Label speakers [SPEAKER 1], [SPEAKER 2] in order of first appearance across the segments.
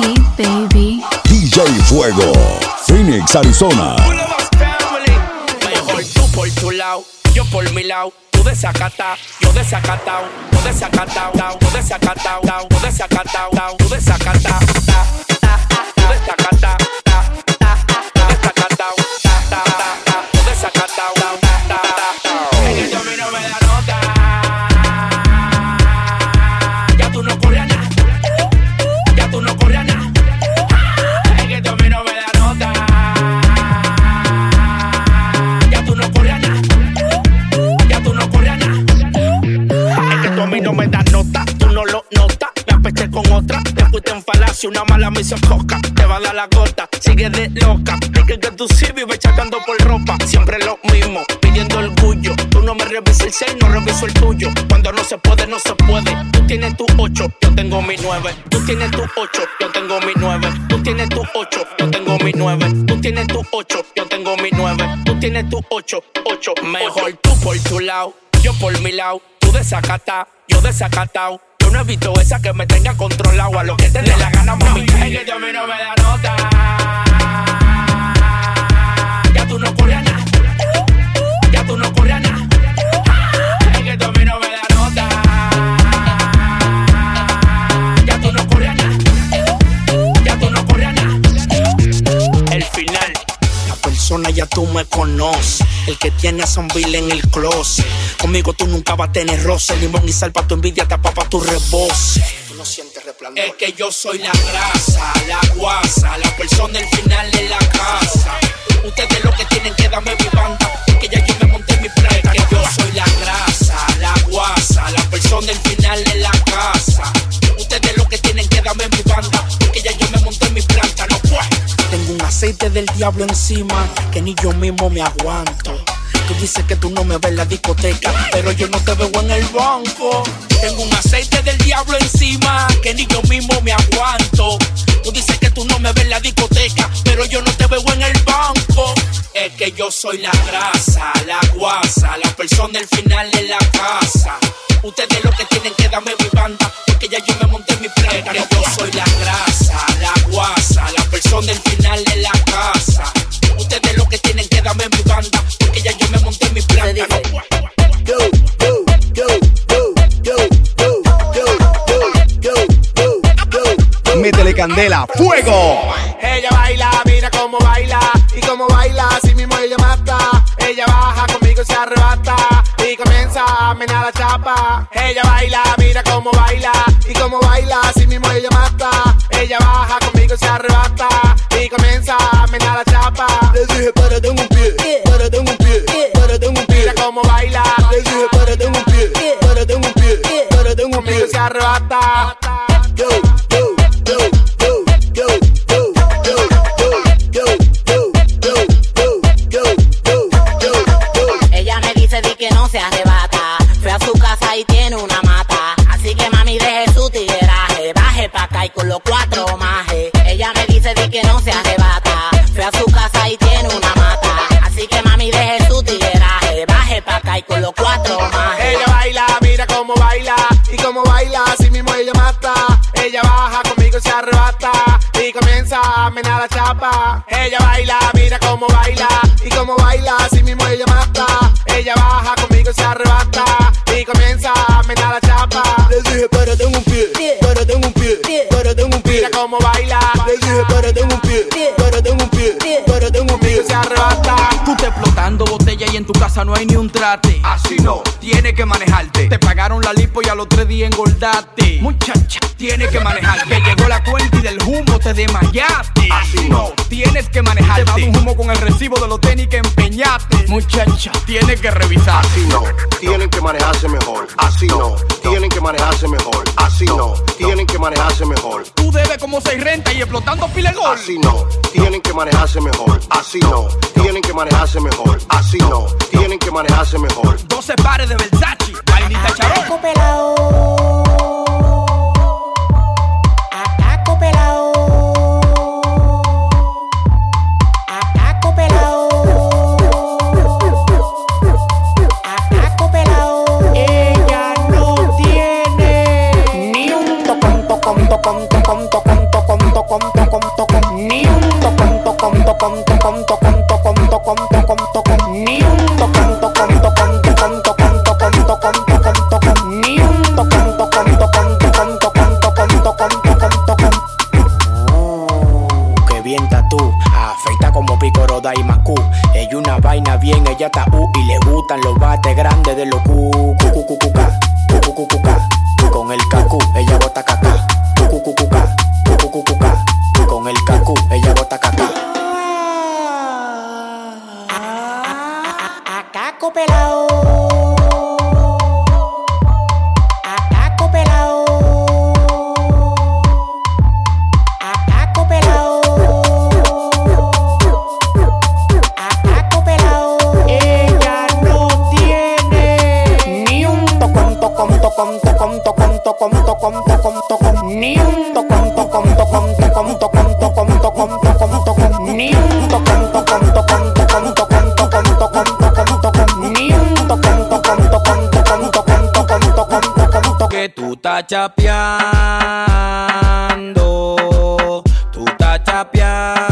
[SPEAKER 1] Sachi, baby.
[SPEAKER 2] DJ Fuego, Phoenix, Arizona.
[SPEAKER 3] Mejor tú por tu lado, yo por mi lado. Tú desacatao, yo desacatao. Tú desacatao, tú desacatao. Tú desacatao, tú desacatao. Tú desacatao. Es que a mí no me da nota. Ya tú no corres a nada. Ya tú no corres a nada. Es que a mí no me da nota. Ya tú no corres a nada. Ya tú no corres a nada. Es que tú a mí no me das nota. Tú no lo notas. Me apesté con otra. Te fuiste en falacia. Una mala me hizo coca. Te va a dar la gota. Sigue de loca. Dije que tú sí vives chacando por ropa. Siempre lo mismo. Pidiendo orgullo. Tú no me revisas el 6, no reviso el tuyo. Cuando no se puede, no se puede. Tú tienes tu 8, yo tengo mi 9. Tú tienes tu 8, yo tengo mi 9. Tú tienes tu 8, yo tengo mi 9. Tú tienes tu 8, yo tengo mi 9. Tú tienes tu 8, 8. Mejor tú por tu lado, yo por mi lado. Tú desacatao, yo desacatao. Yo no he visto esa que me tenga controlado. A lo que te dé la gana, mami. Es que a mí no me da nota. Ya tú no corres a nada. Ya tú no corres a nada. Es que a mí no me da nota. Ya tú no corres a nada. Ya tú no corres a nada. El final. La persona ya tú me conoces. El que tiene a Sanville en el closet. Conmigo tú nunca vas a tener roce. Limón y sal pa' tu envidia, tapa pa' tu rebose. Tú no sientes resplandor. Es que yo soy la grasa, la guasa, la persona del final de la casa. Ustedes lo que tienen que darme mi banda, porque ya yo me monté mi plan. Es que yo soy la grasa, la guasa, la persona del final de la casa. Ustedes lo que tienen que darme mi banda, porque ya yo me monté mi planta, no pues. Tengo un aceite del diablo encima, que ni yo mismo me aguanto. Tú dices que tú no me ves en la discoteca, pero yo no te veo en el banco. Tengo un aceite del diablo encima, que ni yo mismo me aguanto. Tú dices que tú no me ves en la discoteca, pero yo no te veo en el banco. Es que yo soy la grasa, la guasa, la persona del final de la casa. Ustedes lo que tienen que darme mi banda, porque ya yo me monté mi planta. Es que yo soy la grasa, la guasa, la persona del final de la casa. Ustedes lo que tienen que darme mi banda, porque ya yo me monté mi planta.
[SPEAKER 4] Go, go, go, go, go, go, go, go, go, go.
[SPEAKER 2] Métele candela, fuego.
[SPEAKER 5] Ella baila, mira cómo baila. Y cómo baila, así mismo ella mata. Ella baja conmigo, se arrebata. Y comienza a menear la chapa. Ella baila, mira cómo baila. Y cómo baila, así mismo ella mata. Ella baja conmigo, se arrebata. Y comienza a menear la chapa.
[SPEAKER 4] Le dije párate en un pie, párate en un pie, párate en un pie.
[SPEAKER 5] Mira cómo baila.
[SPEAKER 4] Le dije párate en un pie, párate en un pie, párate en un
[SPEAKER 5] Conmigo
[SPEAKER 4] pie.
[SPEAKER 5] se arrebata.
[SPEAKER 4] Go, go, go, go, go, go, go, go, go, go, go, go, go.
[SPEAKER 6] Ella me dice di que no se arrebata. Fue a su casa y tiene una mata. Así que mami deje su tigueraje. Baje pa' acá y con los 4 majes. Ella me dice di que no se arrebata. Fue a su casa y tiene una mata. Así que mami deje su tigueraje. Baje pa' acá y con los 4 majes.
[SPEAKER 5] Ella baila, mira cómo baila. Y cómo baila, así mismo ella mata. Ella baja conmigo, se arrebata. Y comienza a menear la chapa. Ella baila, mira cómo baila. Y cómo baila, así mismo ella mata. Ella baja conmigo, se arrebata. Y comienza a menear la chapa.
[SPEAKER 4] Le dije párate en un pie, párate en un pie, párate en un pie.
[SPEAKER 5] Mira cómo baila.
[SPEAKER 4] Le dije párate en un pie, párate en un pie, párate en un pie.
[SPEAKER 5] Conmigo se arrebata.
[SPEAKER 7] Tú te explotando botella y en tu casa no hay ni un trate. Así no, tienes que manejarte. Te pagaron la lipo y a los 3 días engordaste. Muchacha, tienes que manejarte. Que llegó la cuenta y del humo te desmayaste. Así no, tienes que manejarte. Te dado un humo con el recibo de los tenis que empeñaste. Muchacha, tienes que revisar.
[SPEAKER 8] Así no, tienen que manejarse mejor. Así no, tienen que manejarse mejor. Así no, tienen que manejarse mejor.
[SPEAKER 7] Tú debes como 6 rentas y explotando pile gol.
[SPEAKER 8] Así no, tienen que manejarse mejor. Así no, tienen que manejarse mejor. Así no, tienen que manejarse mejor.
[SPEAKER 7] 12 pares de Versace, vainita charol.
[SPEAKER 6] Ataco pelao. Ataco pelao. Ataco pelao. Ataco pelao.
[SPEAKER 5] Ella no tiene ni un tocón, tocón, tocón, tocón, tocón, tocón, tocón.
[SPEAKER 3] gustan los bates grandes de los cucucucuca, cucucucuca. Con el cacú, ella bota caca. Cucucucuca, cucucucuca. Con el cacú, ella bota caca. A caco pelao. A caco pelao. A caco pelao. A caco pelao. Ella no tiene ni un tocón, tocón, tocón, tocón, tocón, tocón, tocón, tocón, tocón, ni un tocón, tocón, tocón, tocón, tocón, tocón, tocón, tocón, tocón, ni un tocón, tocón, tocón, tocón, tocón, tocón, tocón, tocón, tocón, ni un tocón, tocón, tocón, tocón, tocón, tocón, tocón, tocón, tocón.
[SPEAKER 7] Que tú estás chapeando, tú estás chapeando,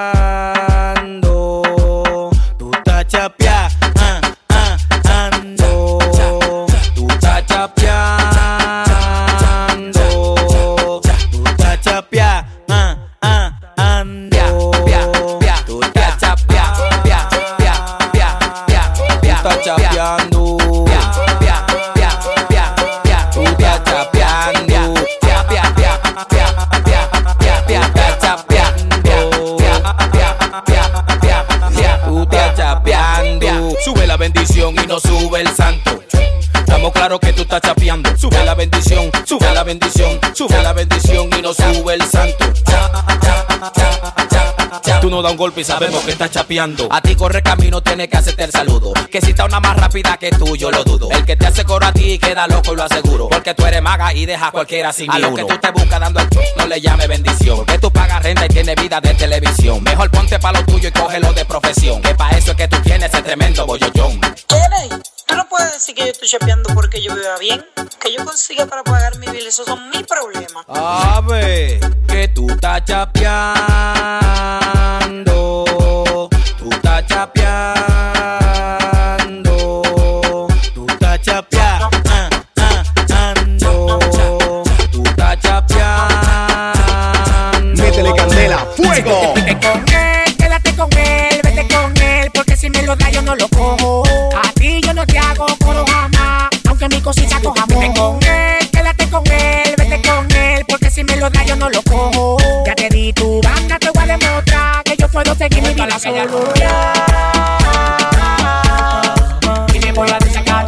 [SPEAKER 7] tú estás chapeando, tú estás chapeando, tú estás chapeando, tú estás chapeando. Sube la bendición y no sube el santo. Estamos claros que tú estás chapeando. Sube la bendición, sube la bendición, sube la bendición y no sube el santo. Tú no das un golpe y sabemos que estás chapeando. A ti corre camino, tienes que hacerte el saludo. Que si está una más rápida que tú, yo lo dudo. El que te hace coro a ti queda loco y lo aseguro. Porque tú eres maga y dejas a cualquiera sin ni uno. A lo que tú te buscas dando el no le llame bendición. Porque tú pagas renta y tienes vida de televisión. Mejor ponte pa' lo tuyo y cógelo de profesión. Que pa' eso es que tú tienes ese tremendo bollollón.
[SPEAKER 1] Kelly, tú no puedes decir que yo estoy chapeando porque yo viva bien. Que yo consiga para pagar mi bill, esos son mis problemas.
[SPEAKER 7] A ver, que tú estás chapeando, tú estás chapeando, tú estás chapeando, tú estás chapeando.
[SPEAKER 2] Métele candela, fuego.
[SPEAKER 3] Vete con él, quédate con él, vete con él, porque si me lo da yo no lo cojo. A ti yo no te hago coro jamás, aunque mi cosita coja mojo. Vete con él, quédate con él, vete con él, porque si me lo da yo no lo cojo. Ya te di tu banda, te voy a demostrar que yo puedo seguir mi vida solo. Y me voy a desacar.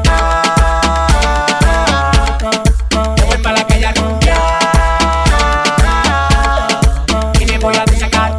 [SPEAKER 3] Me voy para la calle a rumbear. Y me voy a desacar.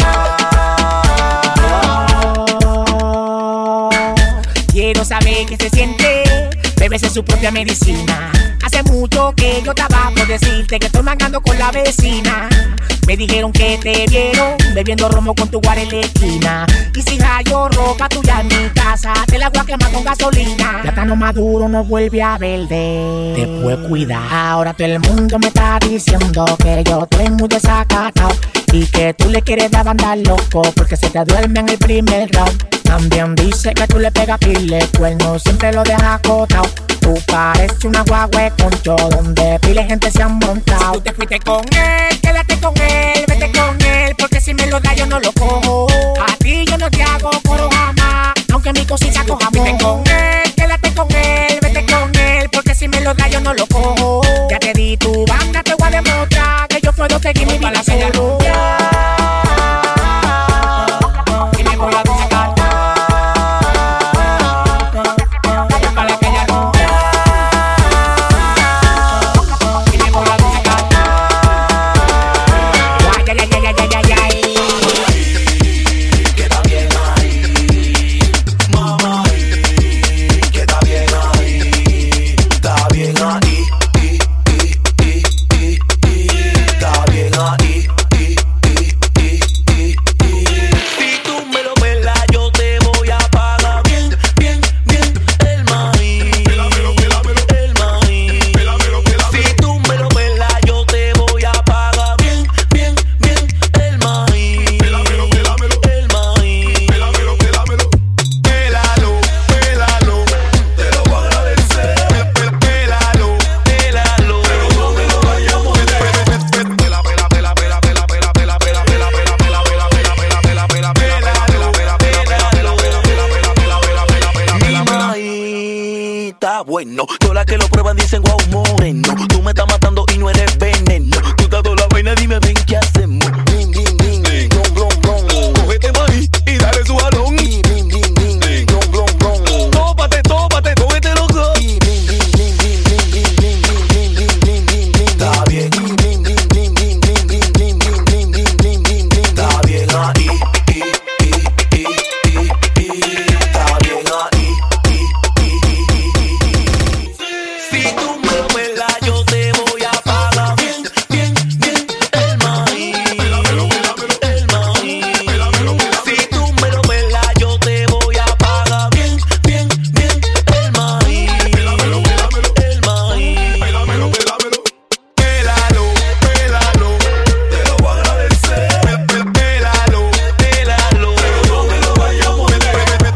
[SPEAKER 3] Quiero saber qué se siente beberse su propia medicina. Hace mucho que yo estaba por decirte que estoy mangando con la vecina. Me dijeron que te vieron bebiendo romo con tu guar en la esquina. Y si hallo ropa tuya en mi casa, te la voy a quemar con gasolina. Plátano maduro no vuelve a verde. Después cuida. Ahora todo el mundo me está diciendo que yo estoy muy desacatado y que tú le quieres dar banda loco porque se te duerme en el primer round. También dice que tú le pegas pile cuerno, siempre lo dejas acotado. Tú pareces una guagua concho donde pile gente se han montado. Si tú te fuiste con él, quédate con él, vete con él, porque si me lo da yo no lo cojo. A ti yo no te hago coro jamás, aunque mi cosita coja mojo. Vete con él, quédate con él, vete con él, porque si me lo da yo no lo cojo. Ya te di tu banda, te voy a demostrar que yo puedo seguir mi vida solo. Y me voy a desacar.
[SPEAKER 9] bueno. Todas las que lo prueban dicen guau moreno. Tú me estás matando y no eres veneno. Tú estás toda la vaina, dime ven qué hacemos. Bing, bing, bing, bing, blon, blon, blon. Cógete maíz y dale su balón. Bing, bing, bing, bing, bing, blon, blon, blon. Tópate, tópate, cógete loco. Bing, bing, bing, bing, bing, bing, bing, bing, bing, bing, bing, bing, bing, bing. Está bien. Bing, bing, bing, bing, bing, bing, bing, bing, bing, bing, bing, bing, bing, bing. Está bien ahí. Está bien ahí. Si tú me pelas, yo te voy a pagar bien, bien, bien el maíz. El maíz. Si tú me lo pelas, yo te voy a pagar bien, bien, bien el maíz. El maíz. Pélalo, pélalo, te lo voy a agradecer. Pélalo, pélalo, pero no me lo vayas a mover.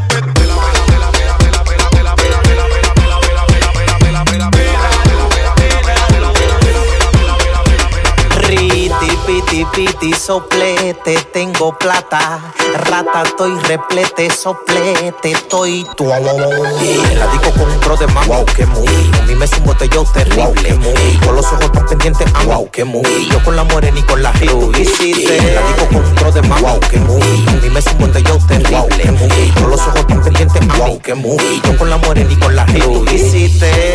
[SPEAKER 10] Riti, piti, piti, soplete, tengo plata. Rata, estoy replete, soplete, estoy tu. La digo con un pro de más, wow, que muy. A mí me es un botellón terrible, wow, que muy. Con los ojos tan pendientes, wow, que muy. Yo con la morena y con la hiciste. La digo con un pro de más, wow, que muy. A mí me es un botellón terrible, wow, que muy. Con los ojos tan pendientes, wow, que muy. Yo con la morena y con la hiciste.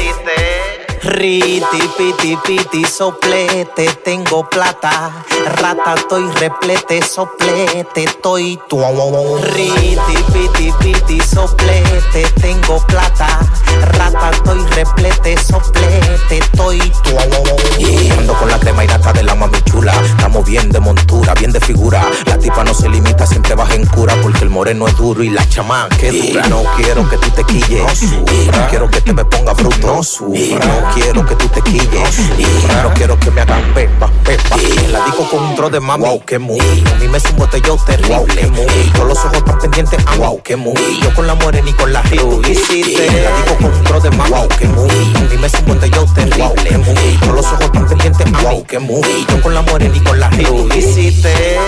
[SPEAKER 10] Riti, piti, piti, soplete, tengo plata. Rata, estoy replete, soplete, estoy tu. Riti, piti, piti, soplete, tengo plata. Rata, estoy replete, soplete, estoy tu. Ando con la crema y nata de la mami chula. Estamos bien de montura, bien de figura. La tipa no se limita, siempre baja en cura. Porque el moreno es duro y la chamán que dura. No quiero que tú te quilles, no sufra. No quiero que te me ponga bruto, no sufra. No quiero que tú te quilles, no quiero que me hagan pepa, pepa. La digo con un tro de mami, wow, que muy. A mí me es un botellón terrible, wow, que muy. Con los ojos tan pendientes, wow, que muy. Yo con la morena y con la hiciste. La digo con un tro de mami, wow, que muy. A mí me es un botellón terrible, wow, que muy. Con los ojos tan pendientes, wow, que muy. Yo con la morena y con la hiciste.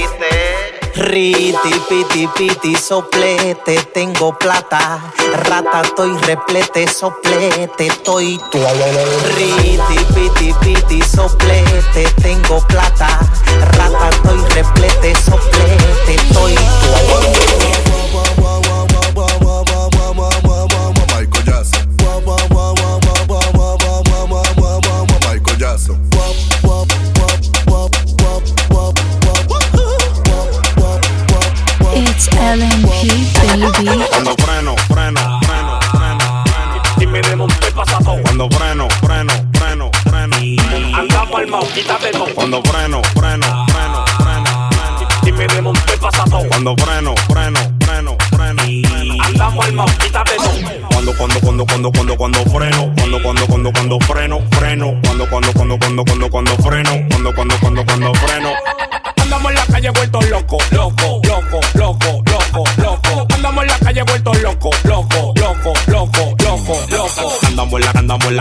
[SPEAKER 10] Riti, piti, piti, soplete, tengo plata. Rata, estoy replete, soplete, estoy tu. Riti, piti, piti, soplete, tengo plata. Rata, estoy replete, soplete, estoy tu.
[SPEAKER 11] Michael Jackson. Michael Jackson.
[SPEAKER 12] It's LMP, baby.
[SPEAKER 11] Cuando freno, freno, freno, freno, freno. Y me desmonté el pasado. Cuando freno, freno, freno, freno. Andamos al mau, quítate todo. Cuando freno, freno, freno, freno, freno. Y me desmonté el pasado. Cuando freno, freno, freno, freno. Andamos al mau, quítate todo. Cuando freno, freno. Andamos en la calle vueltos loco, loco, loco, loco, loco, loco. Andamos en la calle vueltos loco, loco, loco, loco, loco, loco. Andamos en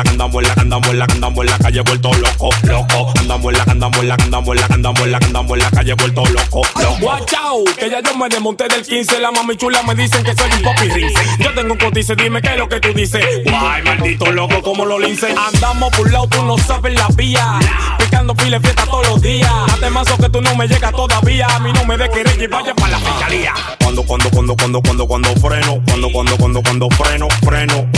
[SPEAKER 11] la calle vueltos loco, loco. Andamos en la calle vueltos loco, loco. Watch out, que ya yo me desmonté del 15. La mami chula me dicen que soy un popi rinse. Yo tengo un cotice, dime qué es lo que tú dices. Guay, maldito loco, como lo lince. Andamos por un lado, tú no sabes la vía. Picando pile fiesta todos los días. Date mazo que tú no me llegas todavía. A mí no me de querer y vaya para la fiscalía. Cuando freno, freno, freno.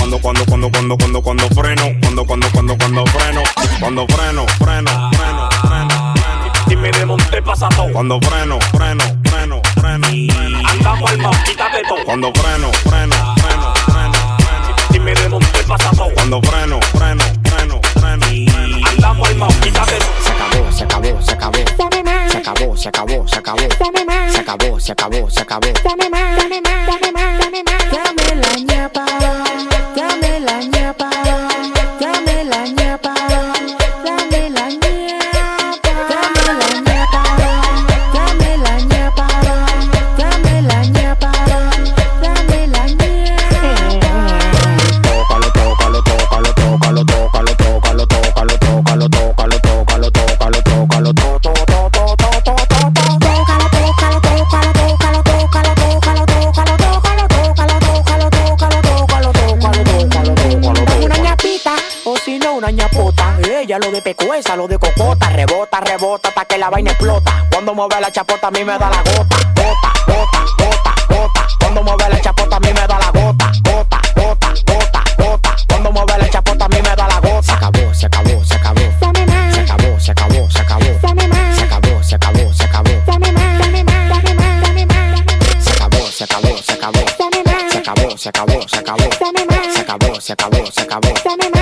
[SPEAKER 11] Cuando freno, freno. Y me desmonté pasado. Cuando freno. Andamos al mau, quítate todo. Cuando freno. Y me desmonté pasado. Cuando freno. Andamos al mau, quítate todo.
[SPEAKER 13] Se acabó. Dame más. Dame la ñapa. Dame la ñapa. Dame la ñapa. Dame la ñapa. Dame la ñapa. Dame la ñapa. Dame la ñapa. Dame la ñapa.
[SPEAKER 6] popota, rebota, rebota hasta que la vaina explota. Cuando mueve la chapota a mí me da la gota, gota, gota, gota, gota. Cuando mueve la chapota a mí me da la gota, gota, gota, gota, gota. Cuando mueve la chapota a mí me da la gota. Se acabó, se acabó, se acabó. Se acabó, se acabó, se acabó. Se acabó, se acabó, se acabó. Se acabó, se acabó, se acabó. Se acabó, se acabó, se acabó. Se acabó, se acabó, se acabó.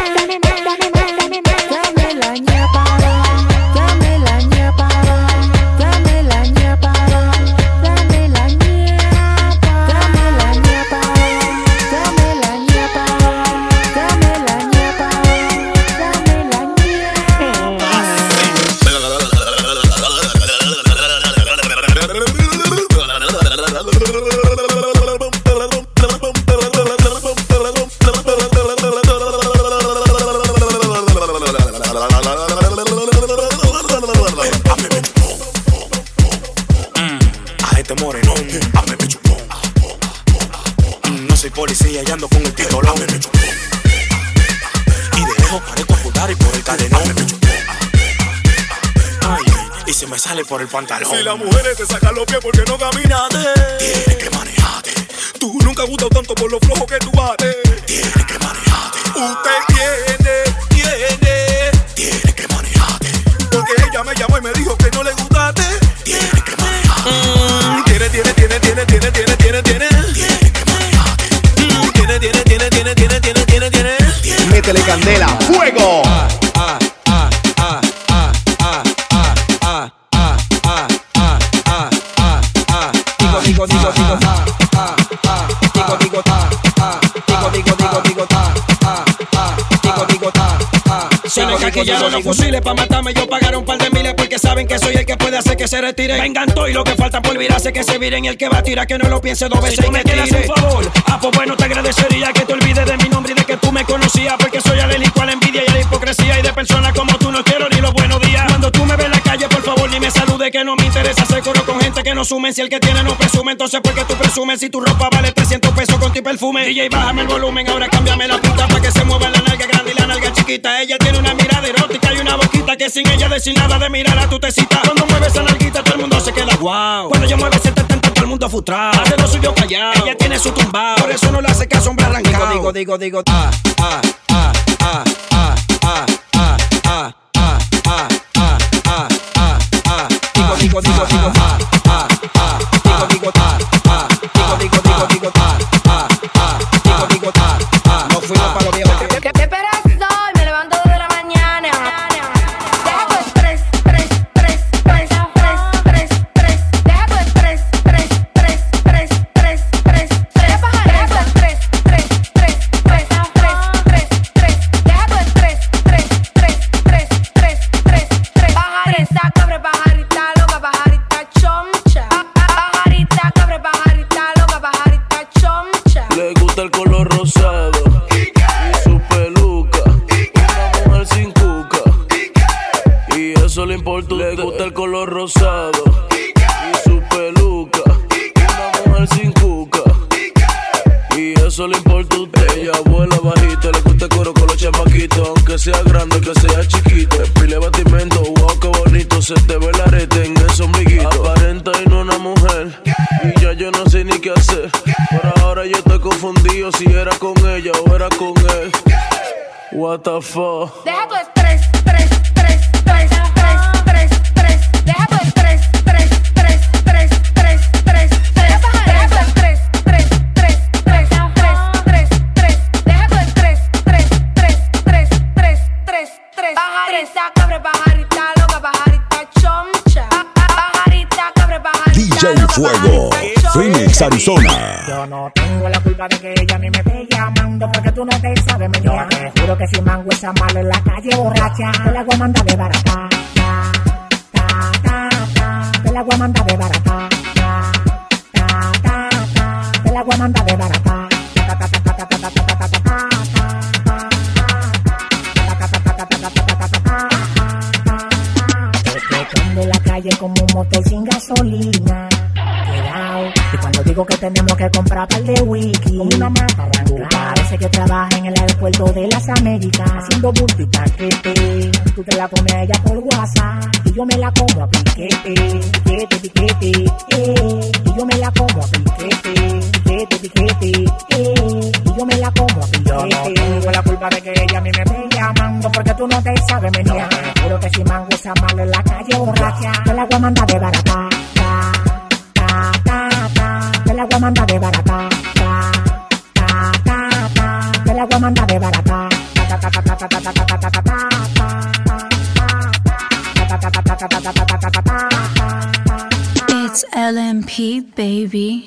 [SPEAKER 13] Dame la ñapa, dame la ñapa, dame la ñapa, dame la ñapa, dame la ñapa, dame la ñapa, dame la ñapa, dame la
[SPEAKER 3] No soy policía y ando con el pistolón. Y de lejos parezco a pudar y por el cadenón. Ay, y se me sale por el pantalón.
[SPEAKER 11] Si las mujeres te sacan los pies porque no caminaste,
[SPEAKER 3] tienes que manejarte.
[SPEAKER 11] Tú nunca has gustado tanto por lo flojo que tú bates.
[SPEAKER 3] Tienes que manejarte.
[SPEAKER 11] Usted tiene
[SPEAKER 3] que manejarte.
[SPEAKER 11] Porque ella me llamó y me dijo que no le gustaste.
[SPEAKER 3] Tienes que manejarte.
[SPEAKER 11] Tiene que manejarte. Tiene.
[SPEAKER 2] Métele candela, fuego.
[SPEAKER 7] Se me caquillaron los fusiles pa' matarme. Yo pagaron un par de miles porque saben que soy el que puede hacer que se retire. Me encantó y lo que falta por virarse que se viren. Y el que va a tirar que no lo piense dos veces. Si tú me quieres un favor, pues bueno te agradecería que te olvides de mi nombre y de que tú me conocías. Porque soy alérgico a la envidia y a la hipocresía. Y de personas como tú no quiero ni los buenos días. Cuando tú me ves en la calle, por favor ni me salude, que no me interesa hacer coro con gente que no sumen. Si el que tiene no presume, entonces ¿por qué tú presumes? Si tu ropa vale 300 pesos con tu perfume. DJ, bájame el volumen, ahora cámbiame la punta para que se mueva la nalga grande y la nalga chiquita. Ella tiene una mirada erótica y una boquita que sin ella decir nada de mirar a tu tecita. Cuando mueve esa nalguita todo el mundo se queda wow. Cuando ella mueve ese tetenta todo el mundo frustrado. Hace lo suyo callado, ella tiene su tumbao. Por eso no le hace caso hombre arrancado. Digo,
[SPEAKER 3] digo Digo,
[SPEAKER 7] nos fuimos para los viejos.
[SPEAKER 14] ¿Qué esperas hoy? Me levanto de la mañana. Deja tu estrés, estrés, estrés, estrés, estrés, estrés. Deja tu estrés, estrés, estrés, estrés, estrés, estrés. Deja tu estrés, estrés, estrés, estrés, estrés, estrés. Deja tu estrés, estrés, estrés, estrés, estrés, estrés, estrés. Pajarita, cabre, pajarita, loca, pajarita, chomcha. Pajarita, cabre, pajarita, loca, pajarita, chomcha.
[SPEAKER 9] Le gusta el color rosado y su peluca, una mujer sin cuca, y eso le importa. Le gusta el color rosado y su peluca, una mujer sin cuca, y eso le importa a usted. Ella vuela bajita, le gusta el coro con los chamaquitos, aunque sea grande, que sea chiquito. Pile batimento, wow, qué bonito, se te ve el arete en ese ombliguito. Aparenta y no una mujer, y ya yo no sé ni qué hacer. Por ahora yo estoy confundido si era con ella o era con él. What the fuck?
[SPEAKER 14] Deja tu estrés, estrés, estrés, estrés, estrés, estrés, estrés. Deja tu estrés, estrés, estrés, estrés, estrés, estrés. Deja tu estrés, estrés, estrés, estrés, estrés, estrés, estrés. Deja tu estrés, estrés, estrés, estrés, estrés, estrés, estrés. Pajarita, cabre, pajarita, loca, pajarita, chomcha. Pajarita, cabre, pajarita,
[SPEAKER 2] DJ Fuego, Phoenix, Arizona.
[SPEAKER 15] Yo no tengo la culpa de que ella ni me esté llamando, porque tú no te sabes menear. Te juro que si mango esa mala en la calle borracha, te la voy a mandar de barata. Te la voy a mandar de barata. Te la voy a mandar de barata. Es que ando en la calle como un motor sin gasolina. Quedado pegado. Y cuando digo que tenemos que comprar par de wiki, con una mata arranca. Parece que trabaja en el aeropuerto de las Américas, haciendo bulto y paquete. Tú te la comes a ella por WhatsApp y yo me la como a piquete. Piquete, piquete, y yo me la como a piquete. Piquete, piquete, y yo me la como a piquete. Yo no tengo la culpa de que ella a mí me esté llamando, porque tú no te sabes menear. Juro que si mango esa mala en la calle borracha, te la voy a mandar de barata. Te la voy a mandar de barata. Te la voy a mandar de barata.
[SPEAKER 12] It's LMP, baby.